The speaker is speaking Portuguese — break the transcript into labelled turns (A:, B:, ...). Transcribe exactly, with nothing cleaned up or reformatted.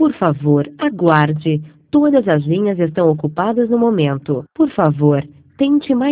A: Por favor, aguarde. Todas as linhas estão ocupadas no momento. Por favor, tente mais